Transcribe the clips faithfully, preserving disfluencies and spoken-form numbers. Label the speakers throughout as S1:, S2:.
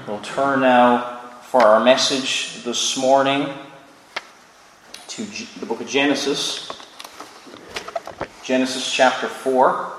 S1: We'll turn now for our message this morning to the book of Genesis. Genesis chapter four.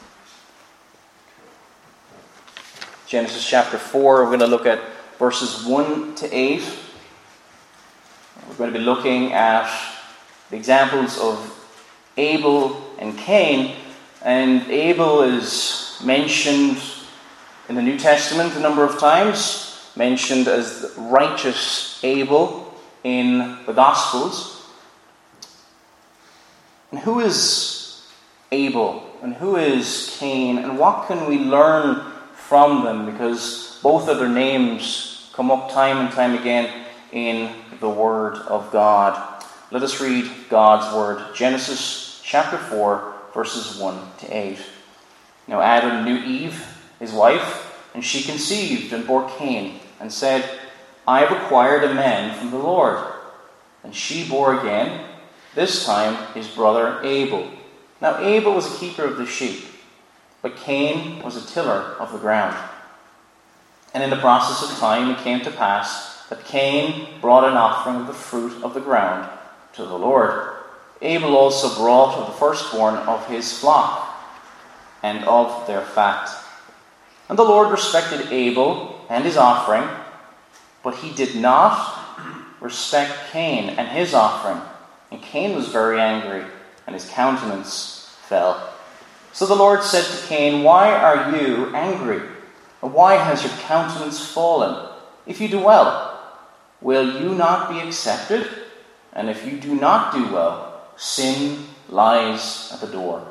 S1: Genesis chapter four, we're going to look at verses one to eight. We're going to be looking at the examples of Abel and Cain. And Abel is mentioned in the New Testament a number of times, mentioned as the righteous Abel in the Gospels. And who is Abel and who is Cain, and what can we learn from them? Because both of their names come up time and time again in the Word of God. Let us read God's Word. Genesis chapter four, verses one to eight. Now Adam knew Eve, his wife, and she conceived and bore Cain, and said, I have acquired a man from the Lord. And she bore again, this time his brother Abel. Now Abel was a keeper of the sheep, but Cain was a tiller of the ground. And in the process of time it came to pass that Cain brought an offering of the fruit of the ground to the Lord. Abel also brought of the firstborn of his flock and of their fat. And the Lord respected Abel and his offering, but he did not respect Cain and his offering. And Cain was very angry, and his countenance fell. So the Lord said to Cain, Why are you angry? And why has your countenance fallen? If you do well, will you not be accepted? And if you do not do well, sin lies at the door,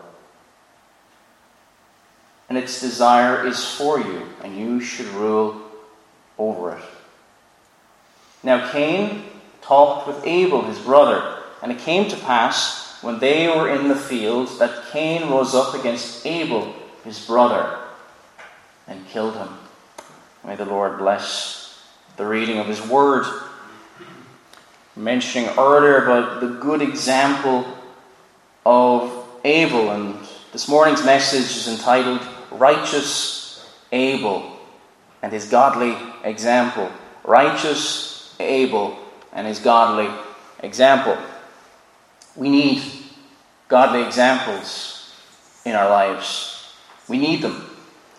S1: and its desire is for you, and you should rule over it. Now Cain talked with Abel his brother, and it came to pass, when they were in the field, that Cain rose up against Abel his brother, and killed him. May the Lord bless the reading of his word. Mentioning earlier about the good example of Abel, and this morning's message is entitled Righteous Abel and His Godly Example. Righteous Abel and His Godly Example. We need godly examples in our lives. We need them.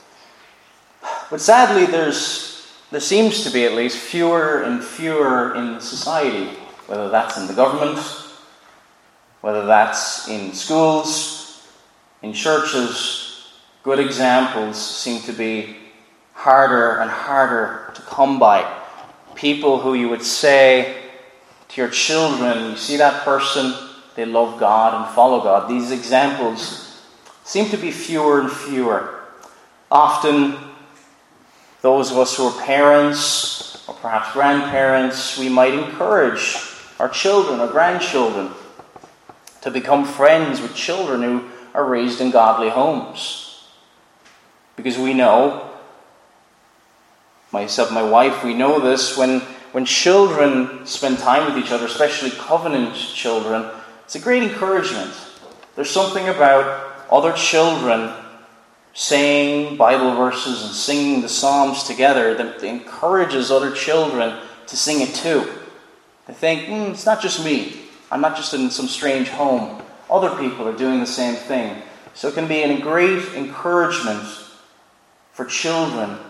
S1: But sadly, there's there seems to be at least fewer and fewer in society, whether that's in the government, whether that's in schools, in churches. Good examples seem to be harder and harder to come by. People who you would say to your children, you see that person, they love God and follow God. These examples seem to be fewer and fewer. Often, those of us who are parents, or perhaps grandparents, we might encourage our children or grandchildren to become friends with children who are raised in godly homes. Because we know, myself and my wife, we know this, when, when children spend time with each other, especially covenant children, it's a great encouragement. There's something about other children saying Bible verses and singing the Psalms together that encourages other children to sing it too. They think, mm, it's not just me. I'm not just in some strange home. Other people are doing the same thing. So it can be a great encouragement for children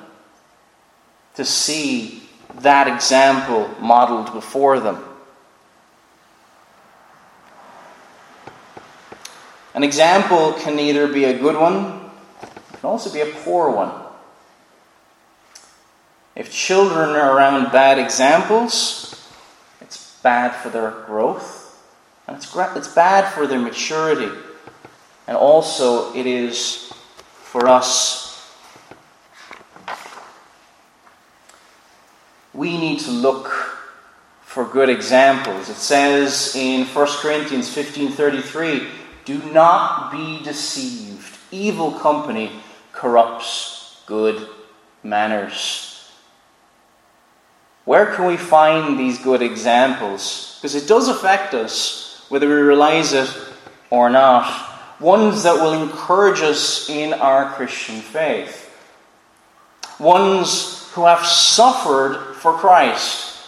S1: to see that example modeled before them. An example can either be a good one, it can also be a poor one. If children are around bad examples, it's bad for their growth, and it's it's bad for their maturity, and also it is for us. We need to look for good examples. It says in First Corinthians fifteen thirty-three, do not be deceived. Evil company corrupts good manners. Where can we find these good examples? Because it does affect us, whether we realize it or not. Ones that will encourage us in our Christian faith. Ones who have suffered for Christ.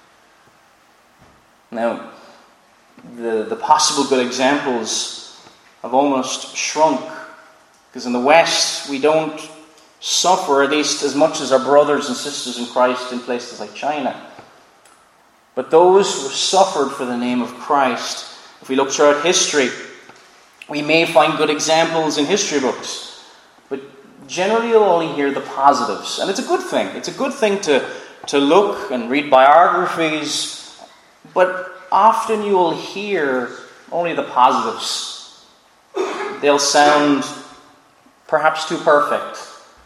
S1: Now, the, the possible good examples have almost shrunk, because in the West we don't suffer at least as much as our brothers and sisters in Christ in places like China. But those who have suffered for the name of Christ, if we look throughout history, we may find good examples in history books, but generally you'll only hear the positives. And it's a good thing. It's a good thing to, to look and read biographies, but often you will hear only the positives. They'll sound perhaps too perfect.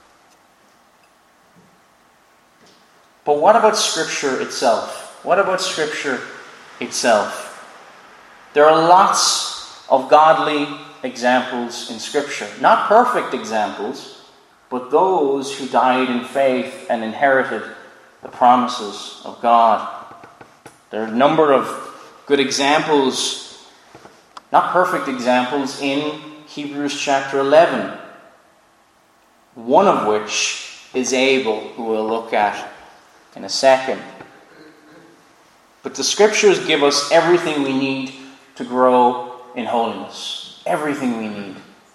S1: But what about Scripture itself? What about Scripture itself? There are lots of godly examples in Scripture. Not perfect examples, but those who died in faith and inherited the promises of God. There are a number of good examples, not perfect examples, in Hebrews chapter eleven. One of which is Abel, who we'll look at in a second. But the Scriptures give us everything we need to grow in holiness. Everything we need.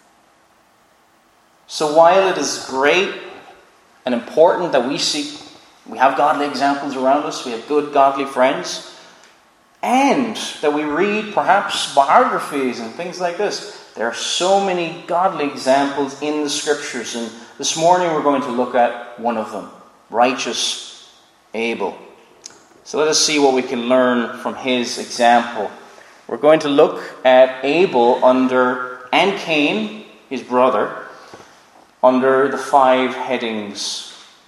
S1: So while it is great and important that we seek, we have godly examples around us, we have good godly friends, and that we read perhaps biographies and things like this, there are so many godly examples in the Scriptures. And this morning we're going to look at one of them, righteous Abel. So let us see what we can learn from his example. We're going to look at Abel under, and Cain, his brother, under the five headings.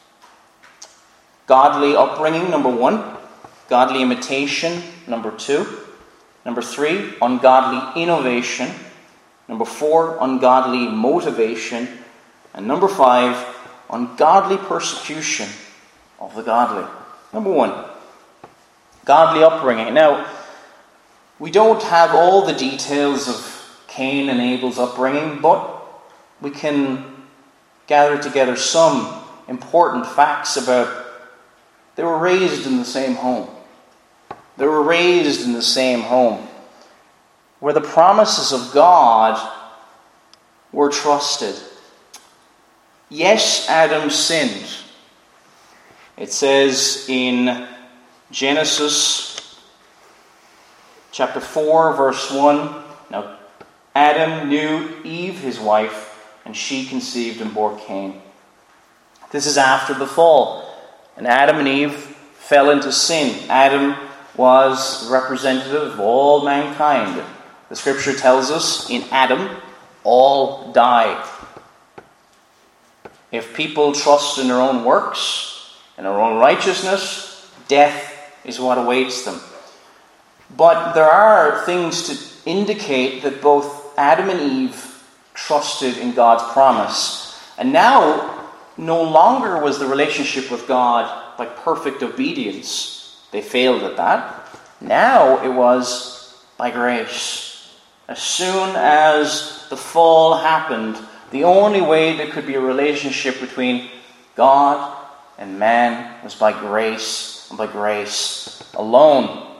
S1: Godly upbringing, number one. Godly imitation, number two. Number three, ungodly innovation. Number four, ungodly motivation. And number five, ungodly persecution of the godly. Number one, godly upbringing. Now, we don't have all the details of Cain and Abel's upbringing, but we can gather together some important facts about they were raised in the same home. They were raised in the same home where the promises of God were trusted. Yes, Adam sinned. It says in Genesis chapter four, verse one, now Adam knew Eve, his wife, and she conceived and bore Cain. This is after the fall. And Adam and Eve fell into sin. Adam was representative of all mankind. The Scripture tells us in Adam, all die. If people trust in their own works, in their own righteousness, death is what awaits them. But there are things to indicate that both Adam and Eve trusted in God's promise. And now, no longer was the relationship with God by perfect obedience. They failed at that. Now it was by grace. As soon as the fall happened, the only way there could be a relationship between God and man was by grace, and by grace alone.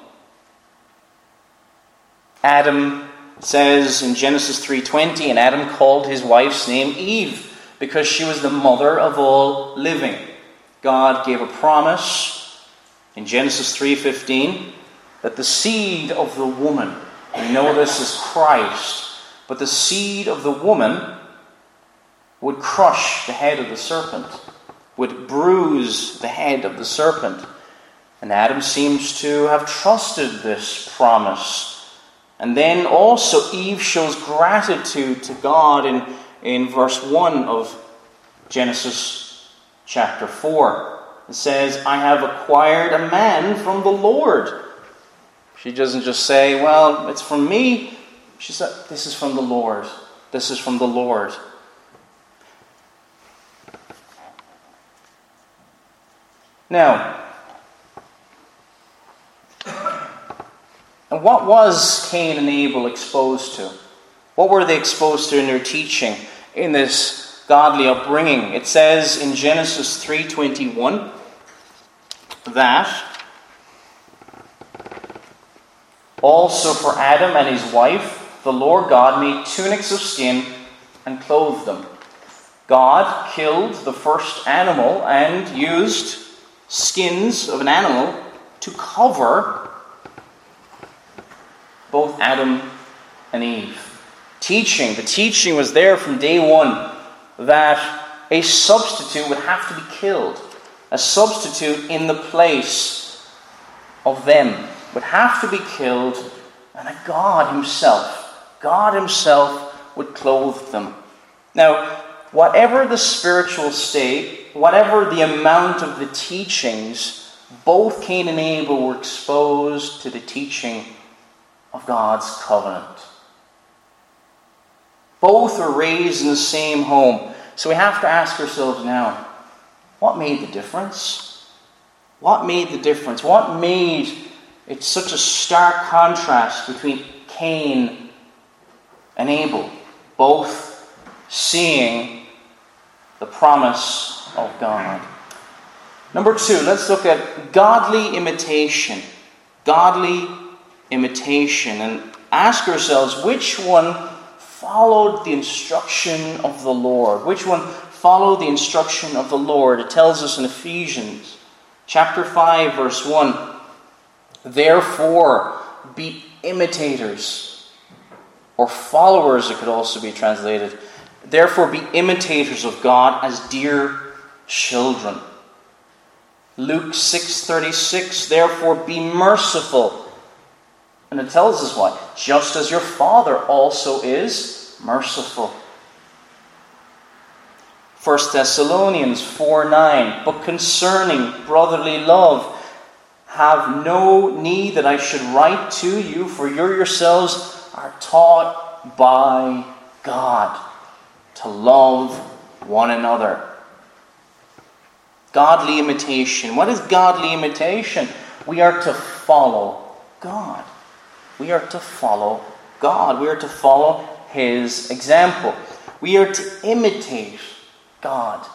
S1: Adam says in Genesis three twenty, and Adam called his wife's name Eve, because she was the mother of all living. God gave a promise in Genesis three fifteen that the seed of the woman, we know this is Christ, but the seed of the woman would crush the head of the serpent, would bruise the head of the serpent. And Adam seems to have trusted this promise. And then also Eve shows gratitude to God in In verse one of Genesis chapter four. It says, I have acquired a man from the Lord. She doesn't just say, well, it's from me. She said, this is from the Lord. This is from the Lord. Now, and what was Cain and Abel exposed to? What were they exposed to in their teaching in this godly upbringing. It says in Genesis three twenty-one that also for Adam and his wife, the Lord God made tunics of skin and clothed them. God killed the first animal and used skins of an animal to cover both Adam and Eve. Teaching. The teaching was there from day one that a substitute would have to be killed. A substitute in the place of them would have to be killed, and that God himself, God himself would clothe them. Now, whatever the spiritual state, whatever the amount of the teachings, both Cain and Abel were exposed to the teaching of God's covenant. Both are raised in the same home. So we have to ask ourselves now, what made the difference? What made the difference? What made it such a stark contrast between Cain and Abel, both seeing the promise of God? Number two, let's look at godly imitation. Godly imitation. And ask ourselves, which one followed the instruction of the Lord? Which one followed the instruction of the Lord? It tells us in Ephesians chapter five, verse one, therefore be imitators, or followers it could also be translated. Therefore be imitators of God as dear children. Luke six thirty-six, therefore be merciful. And it tells us what? Just as your Father also is merciful. First Thessalonians four nine, but concerning brotherly love, have no need that I should write to you, for you yourselves are taught by God to love one another. Godly imitation. What is godly imitation? We are to follow God. We are to follow God. We are to follow his example. We are to imitate God.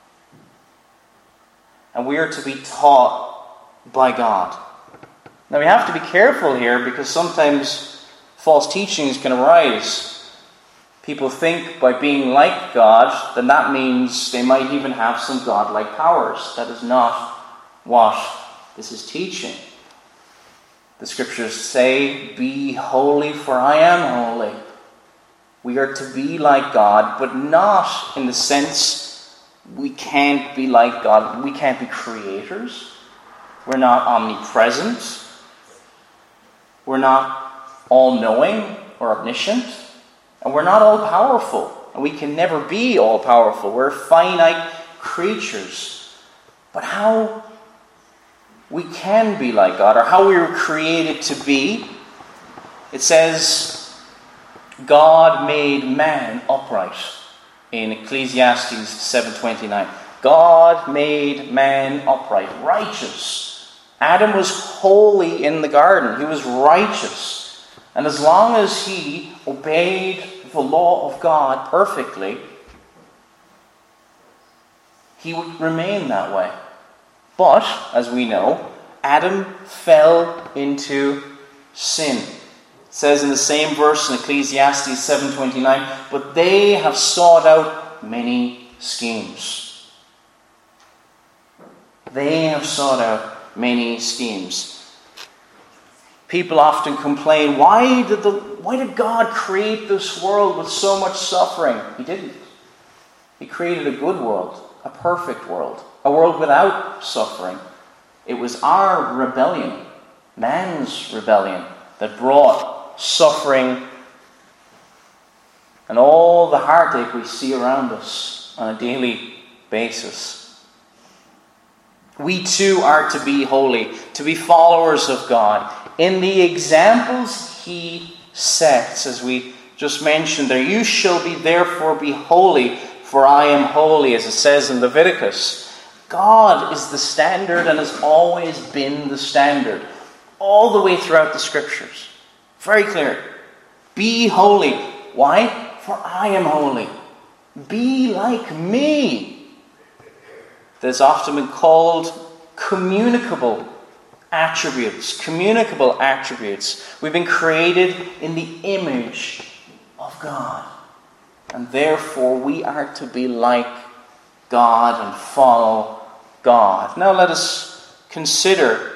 S1: And we are to be taught by God. Now we have to be careful here, because sometimes false teachings can arise. People think by being like God, then that means they might even have some godlike powers. That is not what this is teaching. The scriptures say, be holy, for I am holy. We are to be like God, but not in the sense we can't be like God. We can't be creators. We're not omnipresent. We're not all-knowing or omniscient. And we're not all-powerful. And we can never be all-powerful. We're finite creatures. But how we can be like God, or how we were created to be, it says, God made man upright in Ecclesiastes seven twenty-nine. God made man upright, righteous. Adam was holy in the garden. He was righteous. And as long as he obeyed the law of God perfectly, he would remain that way. But, as we know, Adam fell into sin. It says in the same verse in Ecclesiastes seven twenty-nine, but they have sought out many schemes. They have sought out many schemes. People often complain, why did the why did God create this world with so much suffering? He didn't. He created a good world, a perfect world, a world without suffering. It was our rebellion, man's rebellion, that brought suffering and all the heartache we see around us on a daily basis. We too are to be holy, to be followers of God. In the examples he sets, as we just mentioned there, you shall be therefore be holy, for I am holy, as it says in Leviticus. God is the standard and has always been the standard, all the way throughout the scriptures. Very clear. Be holy. Why? For I am holy. Be like me. That's often been called communicable attributes. Communicable attributes. We've been created in the image of God. And therefore we are to be like God and follow God. Now let us consider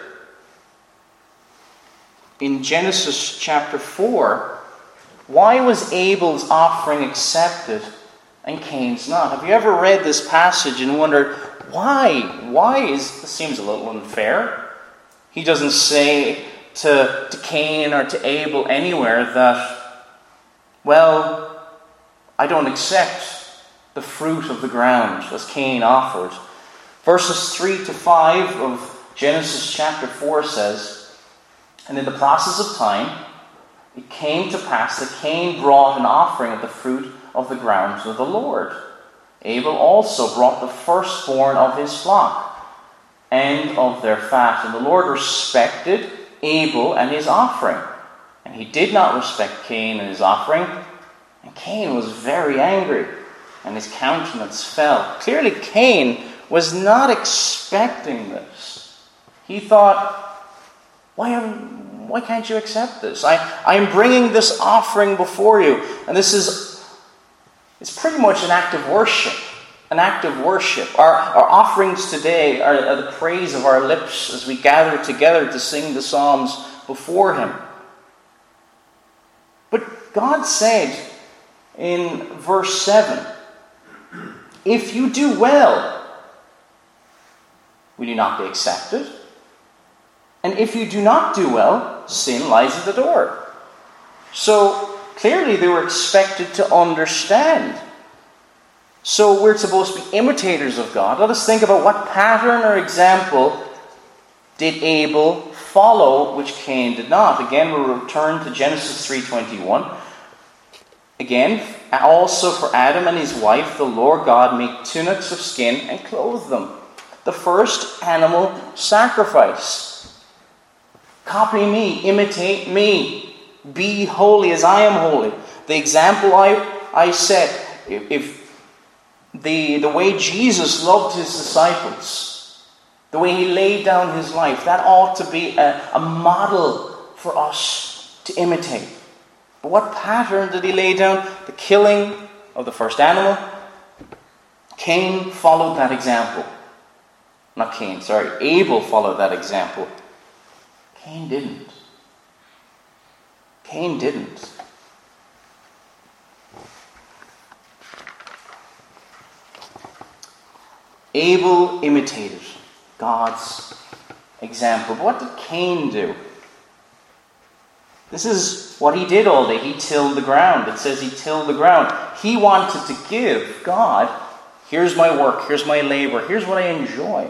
S1: in Genesis chapter four, why was Abel's offering accepted and Cain's not? Have you ever read this passage and wondered, why? Why is this seems a little unfair? He doesn't say to, to Cain or to Abel anywhere that, well, I don't accept the fruit of the ground as Cain offered. Verses three to five of Genesis chapter four says, and in the process of time, it came to pass that Cain brought an offering of the fruit of the ground to the Lord. Abel also brought the firstborn of his flock and of their fat. And the Lord respected Abel and his offering. And he did not respect Cain and his offering. And Cain was very angry, and his countenance fell. Clearly, Cain was not expecting this. He thought, why am, why can't you accept this? I, I'm bringing this offering before you. And this is it's pretty much an act of worship. An act of worship. Our, our offerings today are, are the praise of our lips as we gather together to sing the psalms before Him. But God said in verse seven, if you do well, will you not be accepted? And if you do not do well, sin lies at the door. So clearly they were expected to understand. So we're supposed to be imitators of God. Let us think about what pattern or example did Abel follow which Cain did not. Again, we'll return to Genesis three twenty-one. Again, also for Adam and his wife, the Lord God made tunics of skin and clothed them. The first animal sacrifice. Copy me, imitate me. Be holy as I am holy. The example I, I set, if, if the, the way Jesus loved his disciples, the way he laid down his life, that ought to be a, a model for us to imitate. But what pattern did he lay down? The killing of the first animal. Cain followed that example. Not Cain, sorry. Abel followed that example. Cain didn't. Cain didn't. Abel imitated God's example. But what did Cain do? This is what he did all day. He tilled the ground. It says he tilled the ground. He wanted to give God, here's my work, here's my labor, here's what I enjoy.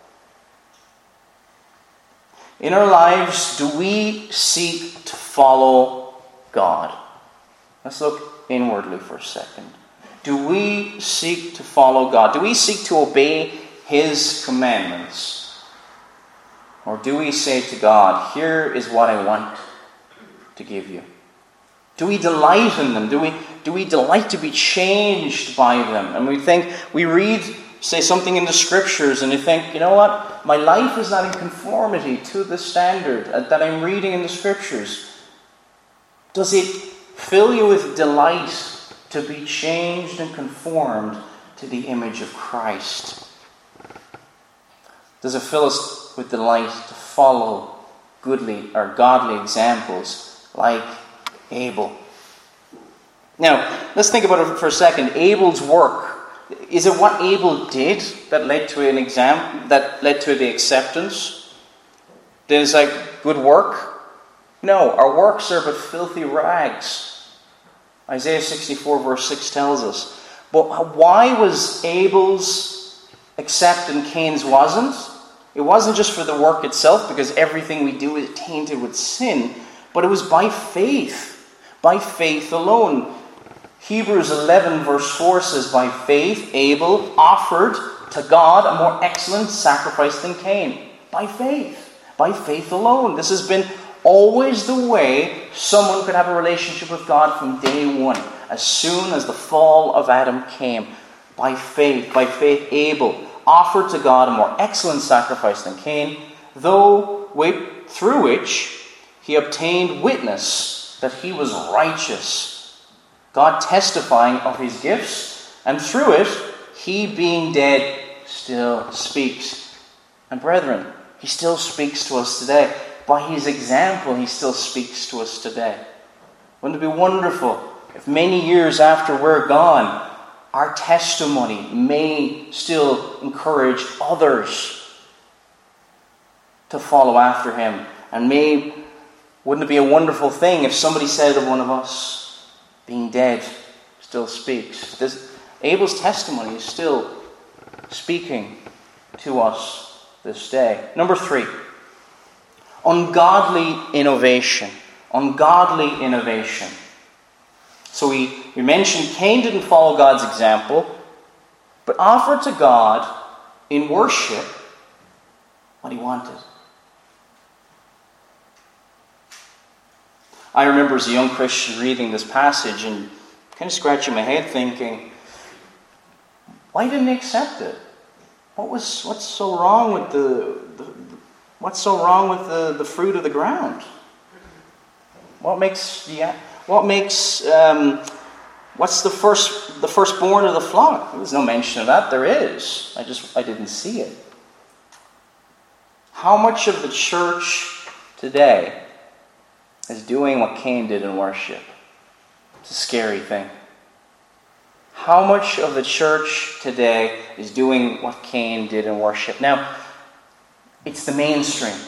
S1: In our lives, do we seek to follow God? Let's look inwardly for a second. Do we seek to follow God? Do we seek to obey His commandments? Or do we say to God, here is what I want to give you? Do we delight in them? Do we, do we delight to be changed by them? And we think, we read, say something in the Scriptures, and you think, you know what? My life is not in conformity to the standard that I'm reading in the Scriptures. Does it fill you with delight to be changed and conformed to the image of Christ? Does it fill us with delight to follow goodly or godly examples like Abel? Now, let's think about it for a second. Abel's work. Is it what Abel did that led to an exam that led to the acceptance? Then it's like good work? No, our works are but filthy rags. Isaiah sixty-four verse six tells us. But why was Abel's accepted and Cain's wasn't? It wasn't just for the work itself, because everything we do is tainted with sin, but it was by faith. By faith alone. Hebrews eleven verse four says, by faith Abel offered to God a more excellent sacrifice than Cain. By faith. By faith alone. This has been always the way someone could have a relationship with God from day one. as soon as the fall of Adam came. By faith, by faith Abel offered to God a more excellent sacrifice than Cain, though with, through which he obtained witness that he was righteous, God testifying of his gifts, and through it, he being dead still speaks. And brethren, he still speaks to us today. By his example, he still speaks to us today. Wouldn't it be wonderful if many years after we're gone, our testimony may still encourage others to follow after him? And may, wouldn't it be a wonderful thing if somebody said of one of us, being dead still speaks? This, Abel's testimony is still speaking to us this day. Number three, ungodly innovation. Ungodly innovation. So we, we mentioned Cain didn't follow God's example, but offered to God in worship what he wanted. I remember as a young Christian reading this passage and kind of scratching my head thinking, why didn't he accept it? What was what's so wrong with the, the what's so wrong with the, the fruit of the ground? What makes the what makes um, what's the first the firstborn of the flock? There's no mention of that. There is. I just I didn't see it. How much of the church today is doing what Cain did in worship? It's a scary thing. How much of the church today is doing what Cain did in worship? Now, it's the mainstream.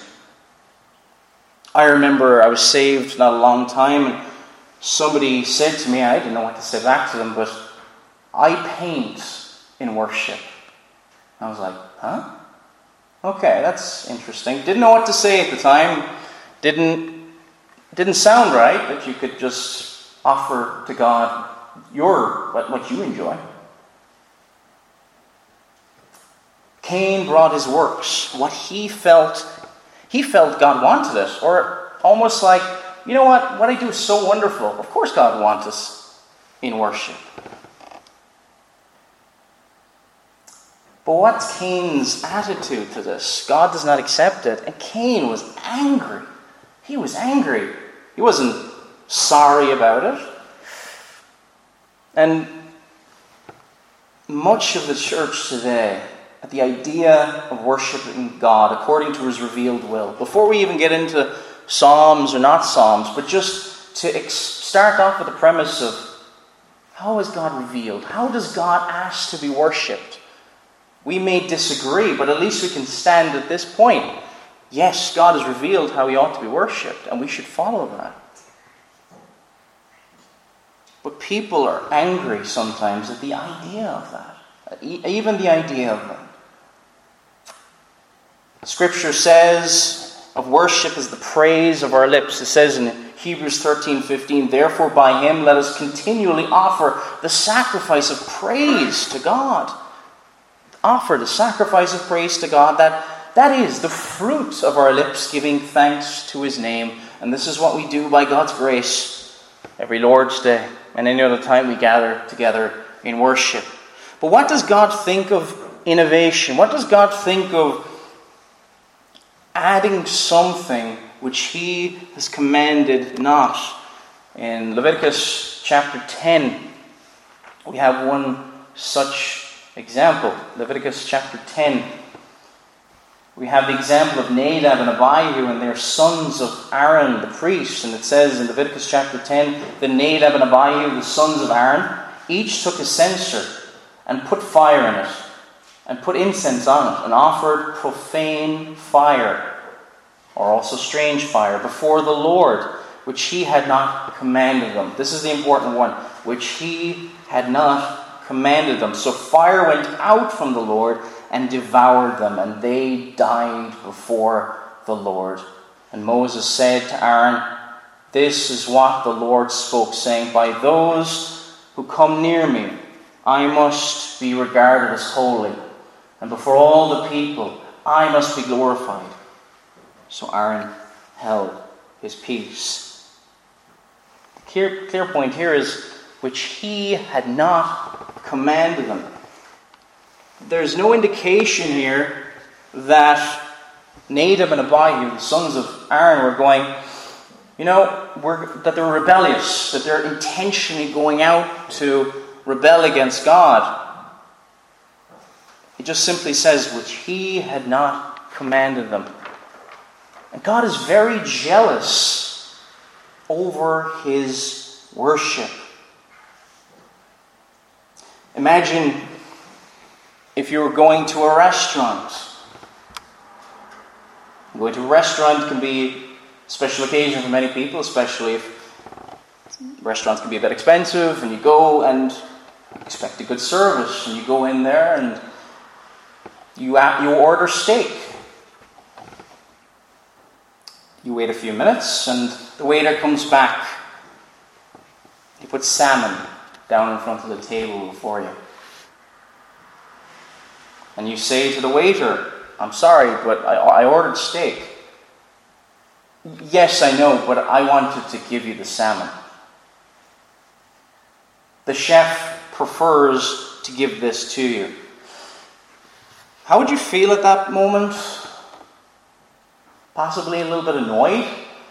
S1: I remember I was saved not a long time, and somebody said to me, I didn't know what to say back to them, but I paint in worship. I was like, huh? Okay, that's interesting. Didn't know what to say at the time. Didn't didn't sound right that you could just offer to God your what, what you enjoy. Cain brought his works, what he felt. He felt God wanted it, or almost like, you know what? What I do is so wonderful. Of course, God wants us in worship. But what's Cain's attitude to this? God does not accept it. And Cain was angry. He was angry. He wasn't sorry about it. And much of the church today, at the idea of worshiping God according to his revealed will, before we even get into Psalms or not Psalms, but just to ex- start off with the premise of, how is God revealed? How does God ask to be worshipped? We may disagree, but at least we can stand at this point. Yes, God has revealed how he ought to be worshipped, and we should follow that. But people are angry sometimes at the idea of that. Even the idea of that. Scripture says of worship is the praise of our lips. It says in Hebrews thirteen fifteen, therefore by him let us continually offer the sacrifice of praise to God. Offer the sacrifice of praise to God. That, that is the fruit of our lips giving thanks to his name. And this is what we do by God's grace every Lord's Day and any other time we gather together in worship. But what does God think of innovation? What does God think of adding something which he has commanded not? In Leviticus chapter ten, we have one such example. Leviticus chapter ten. We have the example of Nadab and Abihu and their sons of Aaron, the priest. And it says in Leviticus chapter ten, that Nadab and Abihu, the sons of Aaron, each took a censer and put fire in it, and put incense on it, and offered profane fire, or also strange fire, before the Lord, which he had not commanded them. This is the important one, which he had not commanded them. So fire went out from the Lord and devoured them, and they died before the Lord. And Moses said to Aaron, this is what the Lord spoke, saying, by those who come near me, I must be regarded as holy, and before all the people, I must be glorified. So Aaron held his peace. The clear, clear point here is which he had not commanded them. There's no indication here that Nadab and Abihu, the sons of Aaron, were going, you know, we're, that they're rebellious, that they're intentionally going out to rebel against God. It just simply says, which he had not commanded them. And God is very jealous over his worship. Imagine if you were going to a restaurant. Going to a restaurant can be a special occasion for many people, especially if restaurants can be a bit expensive, and you go and expect a good service, and you go in there and you you order steak. You wait a few minutes, and the waiter comes back. He puts salmon down in front of the table before you. And you say to the waiter, I'm sorry, but I, I ordered steak. Yes, I know, but I wanted to give you the salmon. The chef prefers to give this to you. How would you feel at that moment? Possibly a little bit annoyed.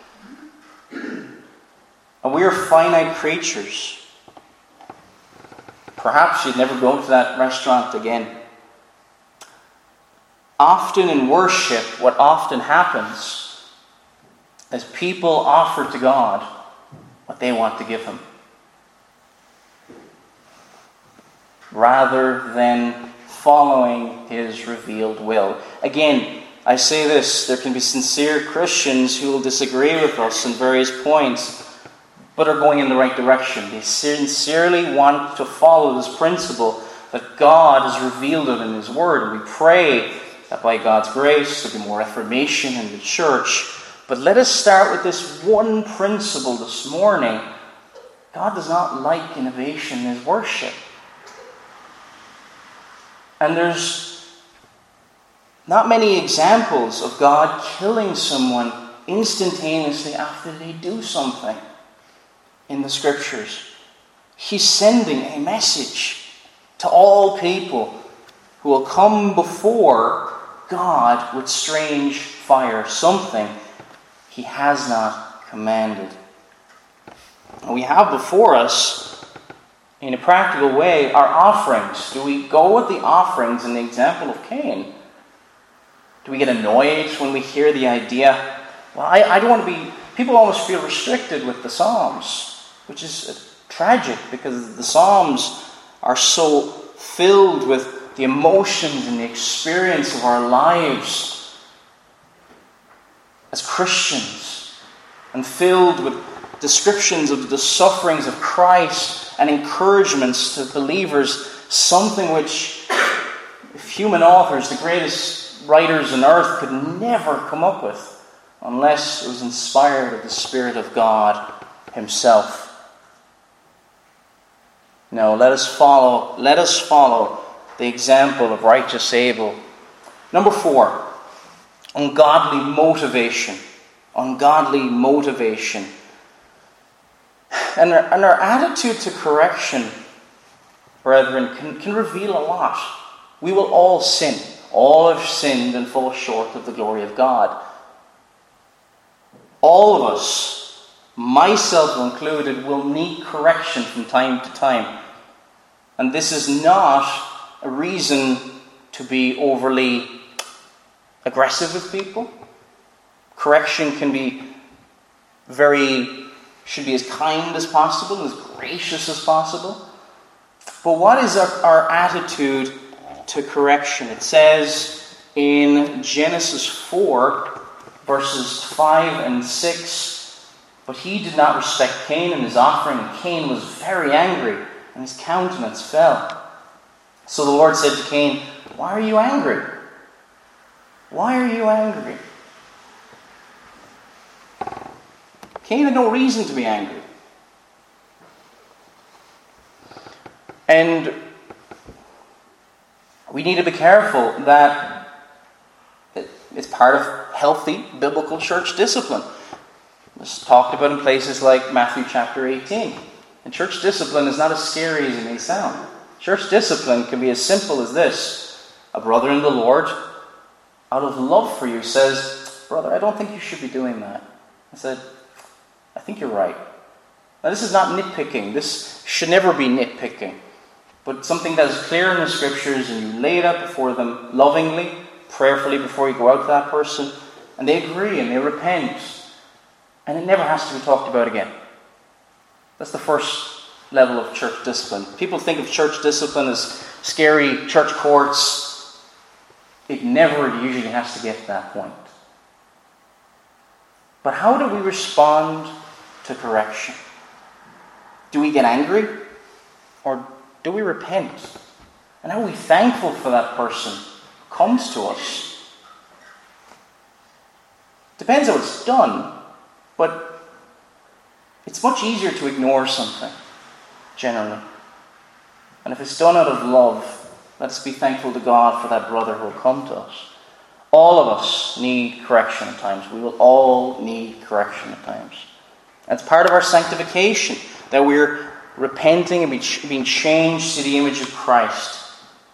S1: And we are finite creatures. Perhaps you'd never go to that restaurant again. Often in worship, what often happens is people offer to God what they want to give Him, rather than following His revealed will. Again, I say this, there can be sincere Christians who will disagree with us on various points, but are going in the right direction. They sincerely want to follow this principle that God has revealed it in His Word. And we pray that by God's grace there be more reformation in the church. But let us start with this one principle this morning. God does not like innovation in His worship. And there's not many examples of God killing someone instantaneously after they do something in the Scriptures. He's sending a message to all people who will come before God with strange fire, something He has not commanded. And we have before us, in a practical way, our offerings. Do we go with the offerings in the example of Cain? Do we get annoyed when we hear the idea, well, I, I don't want to be... People almost feel restricted with the Psalms, which is tragic because the Psalms are so filled with the emotions and the experience of our lives as Christians, and filled with descriptions of the sufferings of Christ and encouragements to believers, something which if human authors, the greatest writers on earth, could never come up with unless it was inspired of the Spirit of God Himself. No, let us follow, let us follow the example of righteous Abel. Number four, ungodly motivation. Ungodly motivation. And our, and our attitude to correction, brethren, can, can reveal a lot. We will all sin. All have sinned and fall short of the glory of God. All of us, myself included, will need correction from time to time. And this is not a reason to be overly aggressive with people. Correction can be very, should be as kind as possible, as gracious as possible. But what is our, our attitude to correction? It says in Genesis four, verses five and six, but he did not respect Cain and his offering, and Cain was very angry, and his countenance fell. So the Lord said to Cain, why are you angry? Why are you angry? Cain had no reason to be angry. And we need to be careful that it's part of healthy biblical church discipline. It's talked about in places like Matthew chapter eighteen. And church discipline is not as scary as it may sound. Church discipline can be as simple as this. A brother in the Lord, out of love for you, says, brother, I don't think you should be doing that. I said, I think you're right. Now this is not nitpicking. This should never be nitpicking. But something that is clear in the Scriptures, and you lay it out before them lovingly, prayerfully before you go out to that person, and they agree and they repent. And it never has to be talked about again. That's the first level of church discipline. People think of church discipline as scary church courts. It never usually has to get to that point. But how do we respond to correction? Do we get angry? Or do we repent? And are we thankful for that person who comes to us? Depends how it's done, but it's much easier to ignore something, generally. And if it's done out of love, let's be thankful to God for that brother who will come to us. All of us need correction at times. We will all need correction at times. That's part of our sanctification, that we're repenting and being changed to the image of Christ.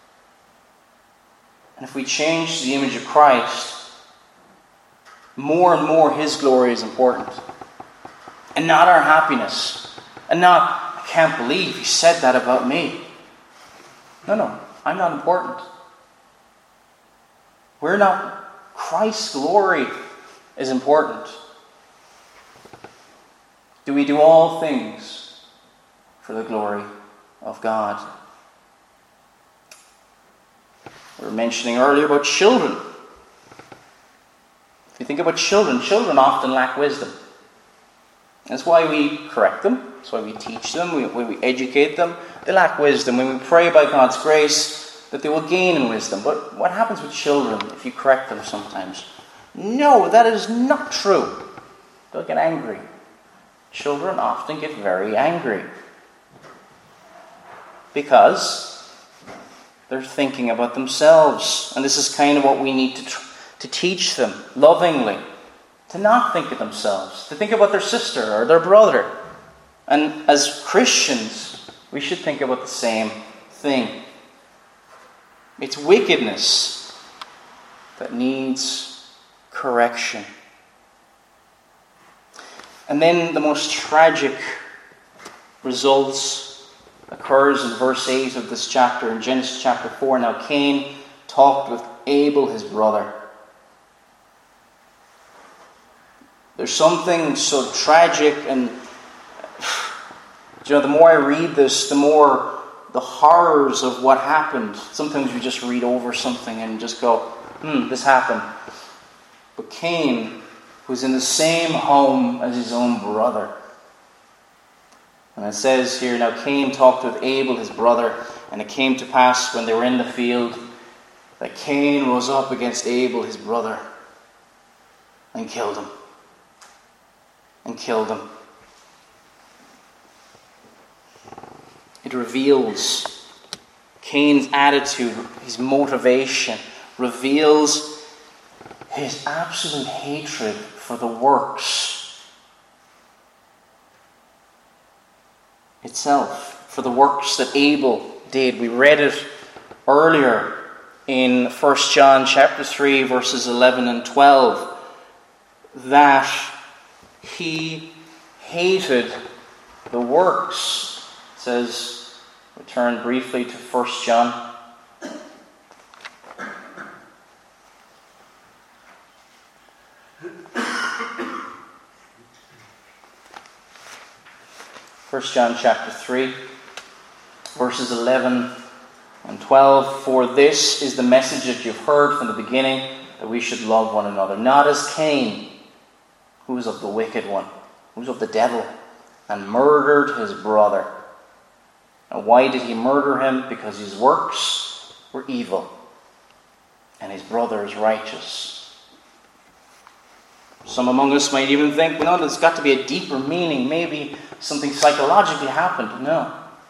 S1: And if we change to the image of Christ, more and more His glory is important. And not our happiness. And not, I can't believe He said that about me. No, no, I'm not important. We're not. Christ's glory is important. Do we do all things for the glory of God? We were mentioning earlier about children. If you think about children, children often lack wisdom. That's why we correct them. That's why we teach them. We, when we educate them, they lack wisdom. When we pray by God's grace that they will gain in wisdom. But what happens with children if you correct them sometimes? No, that is not true. They'll get angry. Children often get very angry because they're thinking about themselves. And this is kind of what we need to, tr- to teach them lovingly. To not think of themselves. To think about their sister or their brother. And as Christians, we should think about the same thing. It's wickedness that needs correction. And then the most tragic results occurs in verse eight of this chapter, in Genesis chapter four. Now Cain talked with Abel his brother. There's something so tragic, and you know, the more I read this, the more the horrors of what happened. Sometimes you just read over something and just go, hmm, this happened. But Cain was in the same home as his own brother. And it says here, now Cain talked with Abel his brother, and it came to pass when they were in the field that Cain rose up against Abel his brother and killed him. And killed him. It reveals Cain's attitude, his motivation, reveals his absolute hatred for the works itself, for the works that Abel did. We read it earlier in First John chapter three, verses eleven and twelve, that he hated the works. It says, return briefly to First John. First John chapter three, verses eleven and twelve. For this is the message that you've heard from the beginning, that we should love one another. Not as Cain, who was of the wicked one, who was of the devil, and murdered his brother. And why did he murder him? Because his works were evil, and his brother is righteous. Some among us might even think, well, no, there's got to be a deeper meaning. Maybe something psychologically happened. No.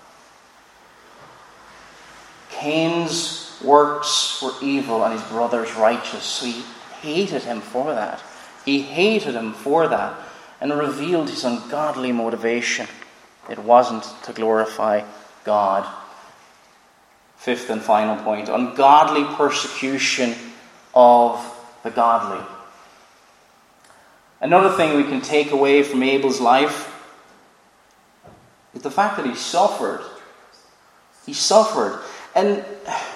S1: Cain's works were evil, and his brother's righteous. So he hated him for that. He hated him for that, and revealed his ungodly motivation. It wasn't to glorify God. Fifth and final point, ungodly persecution of the godly. Another thing we can take away from Abel's life is the fact that he suffered. He suffered. And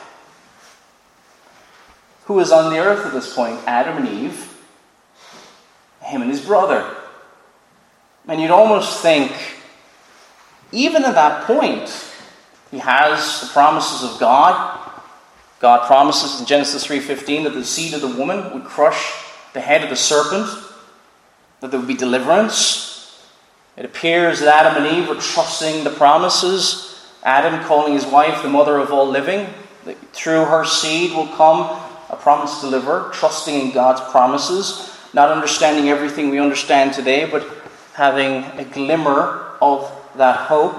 S1: who was on the earth at this point? Adam and Eve, him and his brother. And you'd almost think, even at that point, he has the promises of God. God promises in Genesis three fifteen that the seed of the woman would crush the head of the serpent, that there would be deliverance. It appears that Adam and Eve were trusting the promises. Adam calling his wife the mother of all living, that through her seed will come a promised deliverer, trusting in God's promises, not understanding everything we understand today, but having a glimmer of that hope.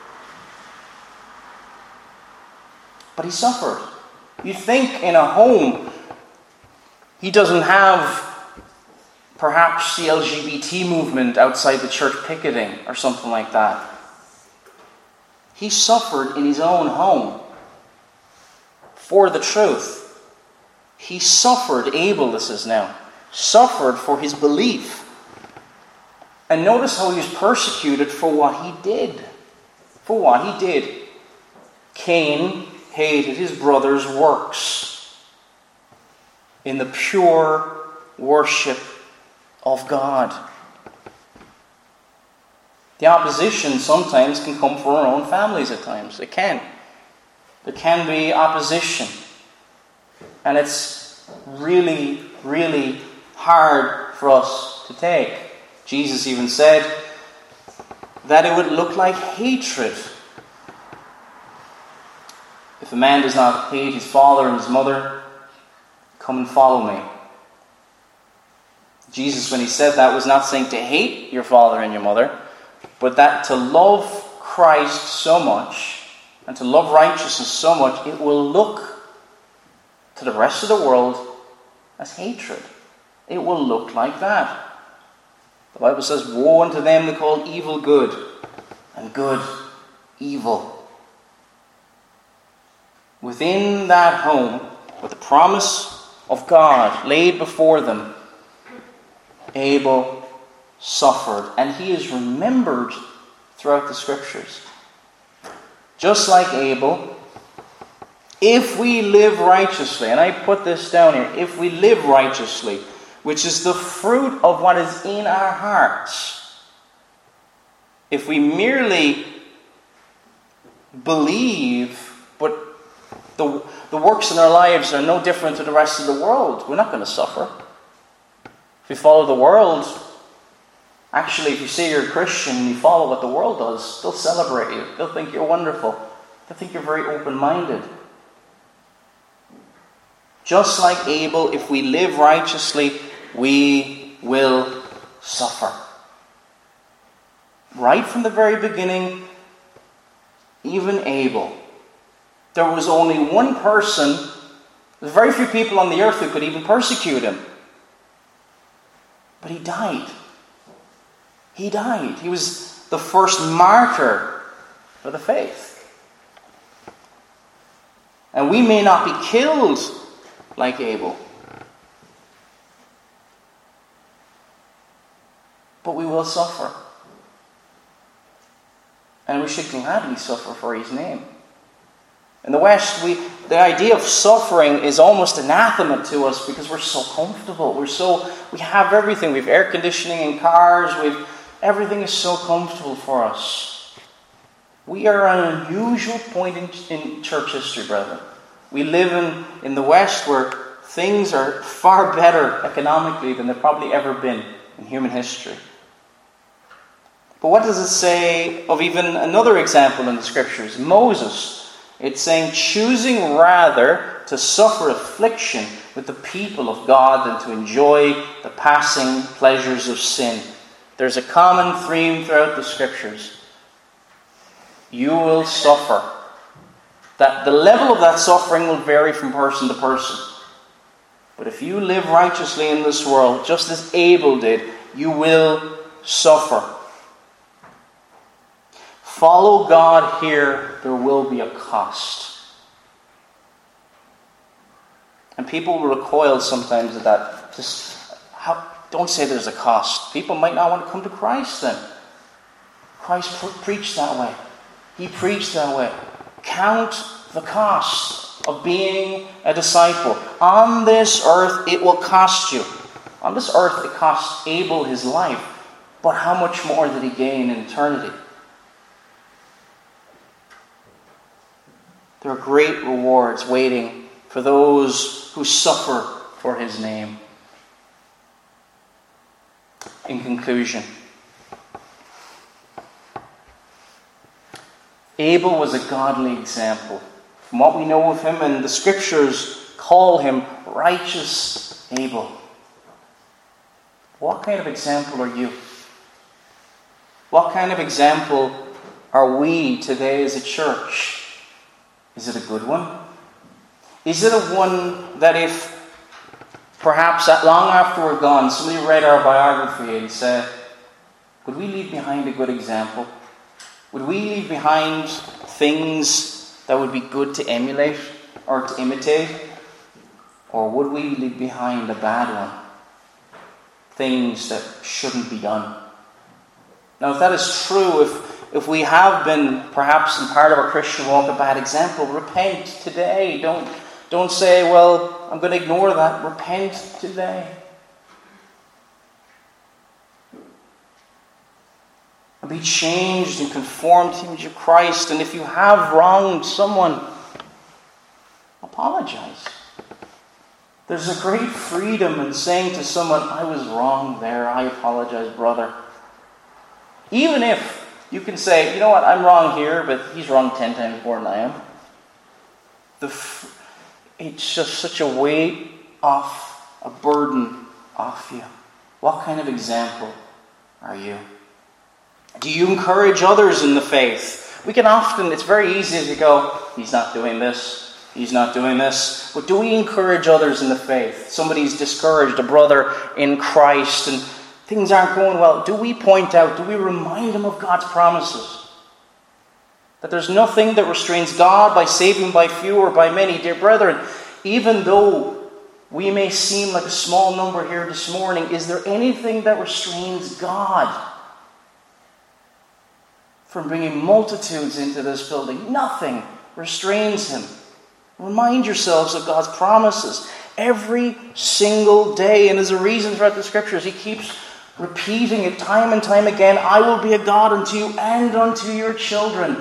S1: But he suffered. You think in a home, he doesn't have perhaps the L G B T movement outside the church picketing or something like that. He suffered in his own home for the truth. He suffered, Abel this is now, suffered for his belief. And notice how he was persecuted for what he did. For what he did. Cain hated his brother's works in the pure worship of God. The opposition sometimes can come from our own families at times. It can. There can be opposition. And it's really, really hard for us to take. Jesus even said that it would look like hatred. If a man does not hate his father and his mother, come and follow me. Jesus, when he said that, was not saying to hate your father and your mother, but that to love Christ so much and to love righteousness so much, it will look to the rest of the world as hatred. It will look like that. The Bible says, woe unto them that call evil good, and good evil. Within that home, with the promise of God laid before them, Abel suffered, and he is remembered throughout the Scriptures. Just like Abel, if we live righteously, and I put this down here, if we live righteously, which is the fruit of what is in our hearts, if we merely believe, but the, the works in our lives are no different to the rest of the world, we're not going to suffer. If we follow the world, actually, if you say you're a Christian and you follow what the world does, they'll celebrate you. They'll think you're wonderful. They'll think you're very open-minded. Just like Abel, if we live righteously, we will suffer. Right from the very beginning, even Abel. There was only one person, there's very few people on the earth who could even persecute him. But he died. He died. He was the first martyr for the faith. And we may not be killed like Abel, but we will suffer. And we should gladly suffer for his name. In the West, we the idea of suffering is almost anathema to us because we're so comfortable. We're so we have everything. We have air conditioning in cars. We've everything is so comfortable for us. We are at an unusual point in, in church history, brethren. We live in, in the West where things are far better economically than they've probably ever been in human history. But what does it say of even another example in the Scriptures? Moses. It's saying, choosing rather to suffer affliction with the people of God than to enjoy the passing pleasures of sin. There's a common theme throughout the Scriptures. You will suffer. That the level of that suffering will vary from person to person. But if you live righteously in this world, just as Abel did, you will suffer. follow God here, there will be a cost. And people will recoil sometimes at that. Just how, don't say there's a cost. People might not want to come to Christ then. Christ pre- preached that way. He preached that way. Count the cost of being a disciple. On this earth, it will cost you. On this earth, it cost Abel his life. But how much more did he gain in eternity? There are great rewards waiting for those who suffer for his name. In conclusion, Abel was a godly example. From what we know of him, and the scriptures call him righteous Abel. What kind of example are you? What kind of example are we today as a church? Is it a good one? Is it a one that if perhaps long after we're gone, somebody read our biography and said, would we leave behind a good example? Would we leave behind things that would be good to emulate or to imitate? Or would we leave behind a bad one? Things that shouldn't be done. Now, if that is true, if, if we have been perhaps in part of our Christian walk a bad example, repent today. Don't, don't say, well, I'm going to ignore that. Repent today. And be changed and conformed to the image of Christ. And if you have wronged someone, apologize. There's a great freedom in saying to someone, I was wrong there. I apologize, brother. Even if you can say, you know what, I'm wrong here, but he's wrong ten times more than I am. The f- it's just such a weight off, a burden off you. What kind of example are you? Do you encourage others in the faith? We can often, it's very easy to go, he's not doing this, he's not doing this. But do we encourage others in the faith? Somebody's discouraged, a brother in Christ, and things aren't going well. Do we point out, do we remind them of God's promises? That there's nothing that restrains God by saving by few or by many. Dear brethren, even though we may seem like a small number here this morning, is there anything that restrains God from bringing multitudes into this building? Nothing restrains him. Remind yourselves of God's promises every single day. And there's a reason throughout the scriptures. He keeps repeating it time and time again. I will be a God unto you and unto your children.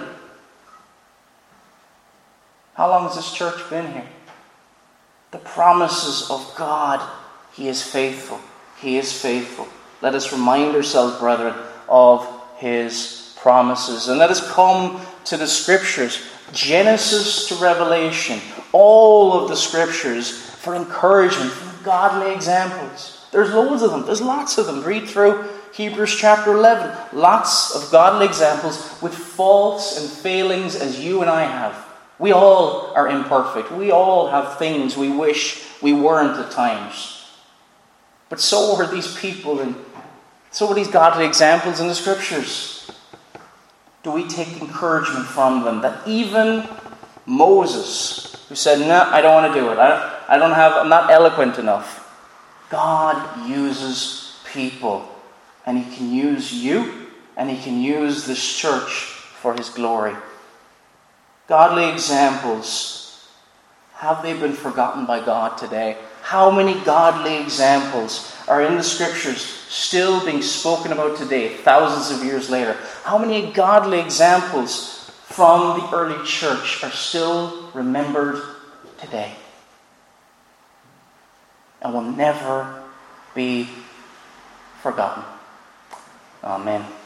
S1: How long has this church been here? The promises of God. He is faithful. He is faithful. Let us remind ourselves, brethren, of his promises. And let us come to the scriptures, Genesis to Revelation, all of the scriptures for encouragement, for godly examples. There's loads of them. There's lots of them. Read through Hebrews chapter eleven. Lots of godly examples with faults and failings as you and I have. We all are imperfect. We all have things we wish we weren't at times. But so are these people, and so are these godly examples in the scriptures. Do we take encouragement from them? That even Moses, who said, no, I don't want to do it. I, I don't have, I'm not eloquent enough. God uses people. And he can use you, and he can use this church for his glory. Godly examples. Have they been forgotten by God today? How many godly examples are in the scriptures still being spoken about today, thousands of years later? How many godly examples from the early church are still remembered today and will never be forgotten? Amen.